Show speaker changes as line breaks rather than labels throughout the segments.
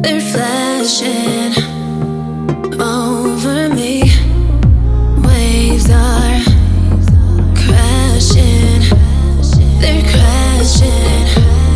They're flashing over me. Waves are crashing. They're crashing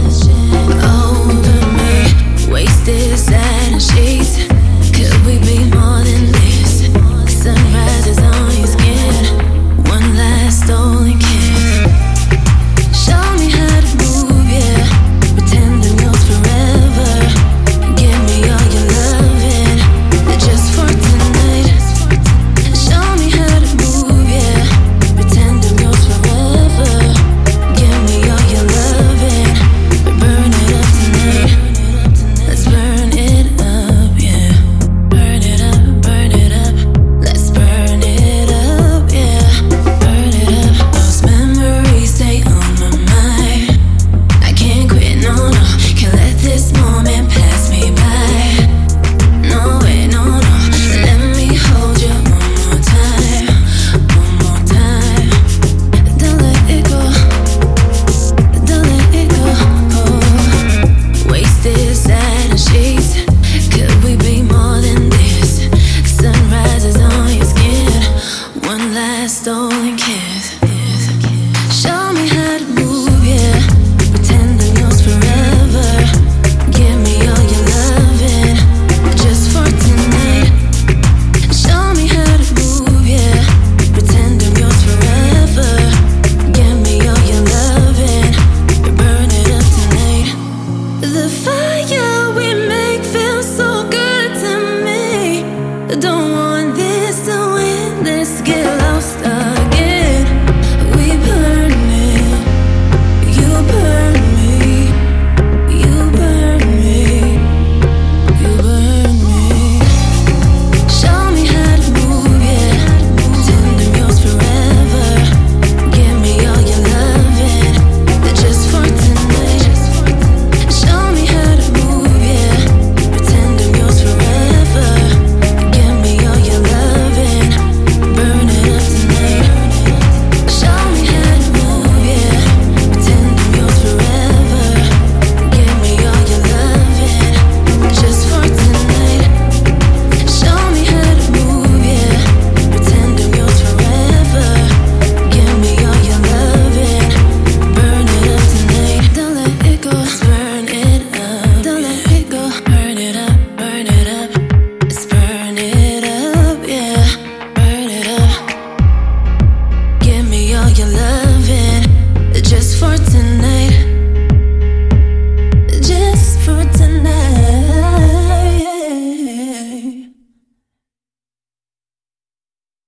over me. Wasted side and sheets. Could we be more than this? Sunrises on your skin. One last stolen kiss. Show me how to move, yeah. Pretend I'm yours forever. Give me all your loving, just for tonight. Show me how to move, yeah. Pretend I'm yours forever. Give me all your loving. Burn it up tonight. Let's burn it up, yeah. Burn it up, burn it up. Let's burn it up, yeah. Burn it up. Those memories stay on my mind. I can't quit, no, no. Can't let this moment pass me by. No way, no, no. Let me hold you one more time. One more time. Don't let it go. Don't let it go. Wasted side and sheets. Could we be more than this? Sunrises on your skin. One last story.